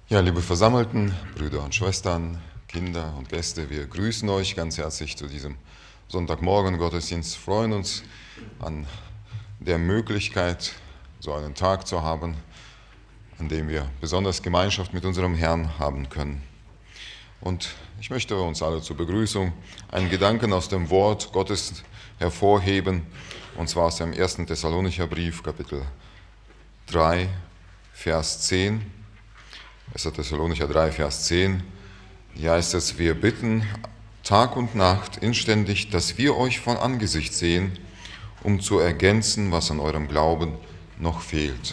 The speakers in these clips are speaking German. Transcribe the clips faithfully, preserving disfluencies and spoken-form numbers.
Ja, liebe Versammelten, Brüder und Schwestern, Kinder und Gäste, wir grüßen euch ganz herzlich zu diesem Sonntagmorgen Gottesdienst, freuen uns an der Möglichkeit, so einen Tag zu haben, an dem wir besonders Gemeinschaft mit unserem Herrn haben können. Und ich möchte uns alle zur Begrüßung einen Gedanken aus dem Wort Gottes hervorheben, und zwar aus dem ersten Thessalonicher Brief, Kapitel drei, Vers zehn. erster Thessalonicher drei, Vers zehn, hier heißt es: Wir bitten Tag und Nacht inständig, dass wir euch von Angesicht sehen, um zu ergänzen, was an eurem Glauben noch fehlt.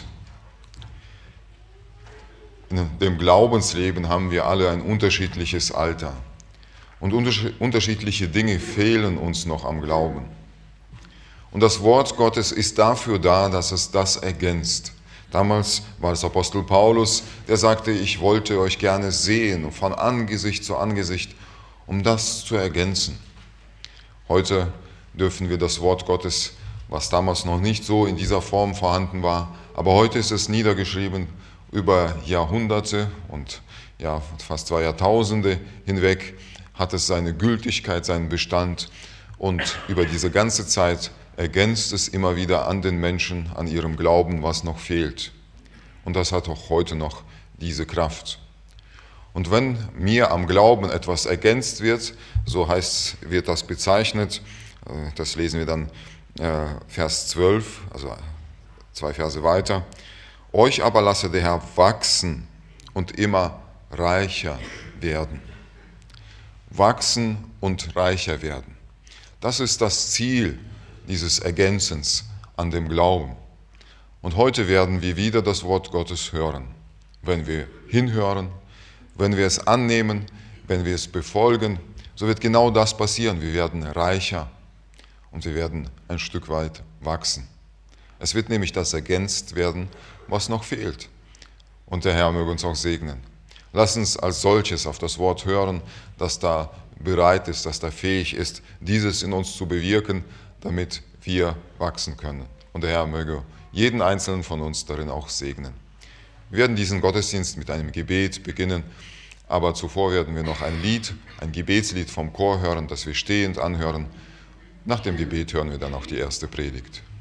In dem Glaubensleben haben wir alle ein unterschiedliches Alter und unterschiedliche Dinge fehlen uns noch am Glauben. Und das Wort Gottes ist dafür da, dass es das ergänzt. Damals war es Apostel Paulus, der sagte, ich wollte euch gerne sehen, von Angesicht zu Angesicht, um das zu ergänzen. Heute dürfen wir das Wort Gottes, was damals noch nicht so in dieser Form vorhanden war, aber heute ist es niedergeschrieben über Jahrhunderte und ja, fast zwei Jahrtausende hinweg hat es seine Gültigkeit, seinen Bestand, und über diese ganze Zeit ergänzt es immer wieder an den Menschen, an ihrem Glauben, was noch fehlt. Und das hat auch heute noch diese Kraft. Und wenn mir am Glauben etwas ergänzt wird, so heißt, wird das bezeichnet, das lesen wir dann Vers zwölf, also zwei Verse weiter: Euch aber lasse der Herr wachsen und immer reicher werden. Wachsen und reicher werden. Das ist das Ziel dieses Ergänzens an dem Glauben. Und heute werden wir wieder das Wort Gottes hören. Wenn wir hinhören, wenn wir es annehmen, wenn wir es befolgen, so wird genau das passieren. Wir werden reicher und wir werden ein Stück weit wachsen. Es wird nämlich das ergänzt werden, was noch fehlt. Und der Herr möge uns auch segnen. Lass uns als solches auf das Wort hören, das da bereit ist, das da fähig ist, dieses in uns zu bewirken, damit wir wachsen können. Und der Herr möge jeden Einzelnen von uns darin auch segnen. Wir werden diesen Gottesdienst mit einem Gebet beginnen, aber zuvor werden wir noch ein Lied, ein Gebetslied vom Chor hören, das wir stehend anhören. Nach dem Gebet hören wir dann auch die erste Predigt.